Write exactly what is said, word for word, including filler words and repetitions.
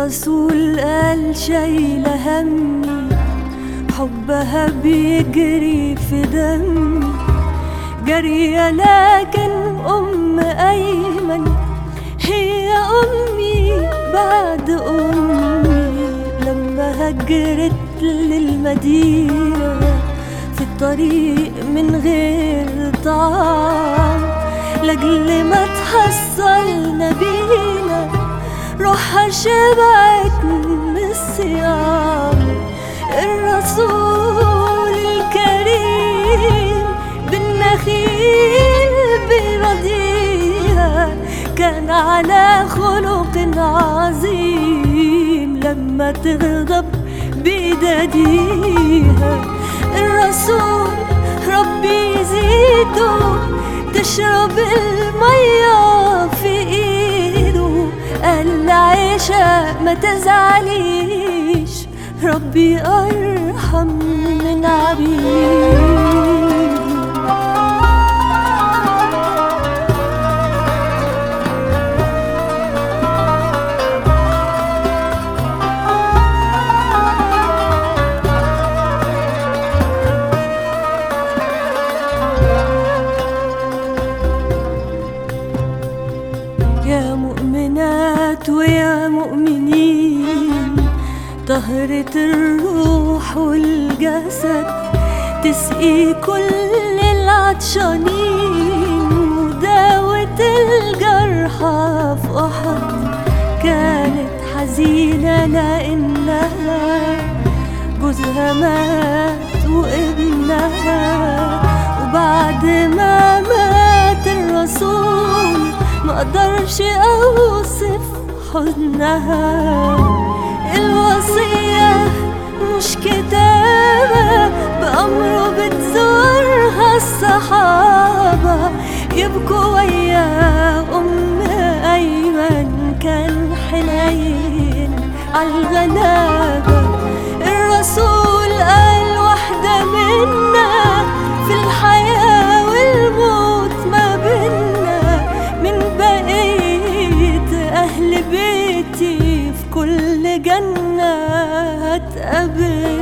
الرسول قال شايلة همي، حبها بيجري في دمي جرية، لكن أم أيمن هي أمي بعد أمي. لما هجرت للمدينة في الطريق من غير طعام، لأجل ما تحصل نبينا روحها شبعت من الصيام. الرسول الكريم بالنخيل بيرضيها، كان على خلق عظيم لما تغضب بيداديها. الرسول ربي يزيده تشرب المية في ايده، قال لعيشة ما تزعليش ربي أرحم من عبيد. يا مؤمنات ويا مؤمنين، طهرة الروح والجسد تسقي كل العطشانين، وداوة الجرحى في أحد. كانت حزينة لأنها جوزها مات وابنها، وبعد ما مات الرسول ما اقدرش اوصف حزنها. الوصية مش كتابة بأمره بتزورها الصحابة، يبكوا ويا أم أيمن كان حنين عالغلابة. الرسول قال واحدة منا في الحياة والموت ما بينا، من بقية أهل بيتي في كل جنة هتقابل.